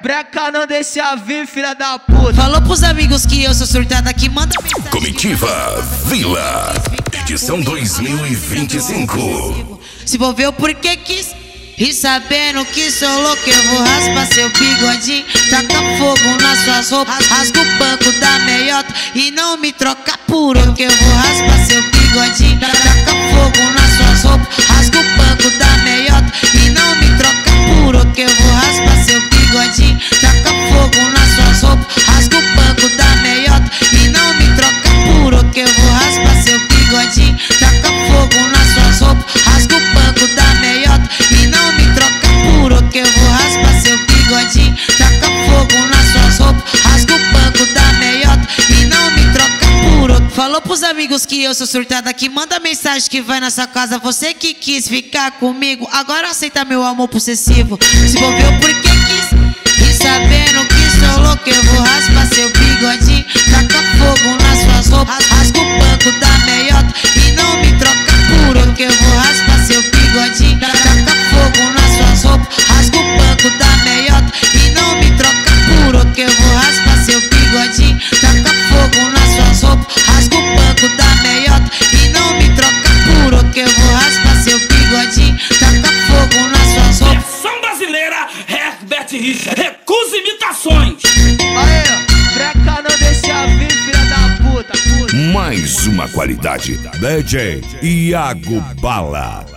breca não deixa vir, filha da puta. Falou pros amigos que eu sou surtada, que manda mensagem. Comitiva Vila, edição 2025. Se envolveu porque quis. E sabendo que sou louco, eu vou raspar seu bigodinho, taca fogo nas suas roupas, rasga o banco da meiota e não me troca por outro, que eu vou raspar seu bigodinho, taca fogo nas suas roupas, rasga o banco da meiota e não me troca por outro, que eu vou raspar seu bigodinho, taca fogo nas suas roupas, rasga o banco da meiota e não me troca por outro, que eu vou raspar seu bigodinho, taca fogo nas suas roupas, rasga o banco da meiota e não me troca por outro, que eu vou raspar seu bigodinho, taca fogo nas suas roupas, rasga o banco da meiota e não me troca por outro. Falou pros amigos que eu sou surtada, que manda mensagem que vai na sua casa. Você que quis ficar comigo, agora aceita meu amor possessivo. Se envolveu porque quis. E sabendo que sou louco, eu vou raspar seu bigodinho, taca fogo nas suas roupas, rasga o banco da meiota e não me troca por outro, que eu vou raspar seu bigodinho, taca fogo nas suas roupas, rasga o banco da meiota e não me troca por outro, que eu vou raspar seu bigodinho, taca fogo nas suas roupas, rasga o banco da meiota e não me troca por outro, que eu vou raspar seu bigodinho, taca fogo nas suas roupas. Versão brasileira, Herbert Richard, recusa imitações. Aê, breca não deixa vir, filha da puta. Mais uma qualidade, DJ Iago Bala.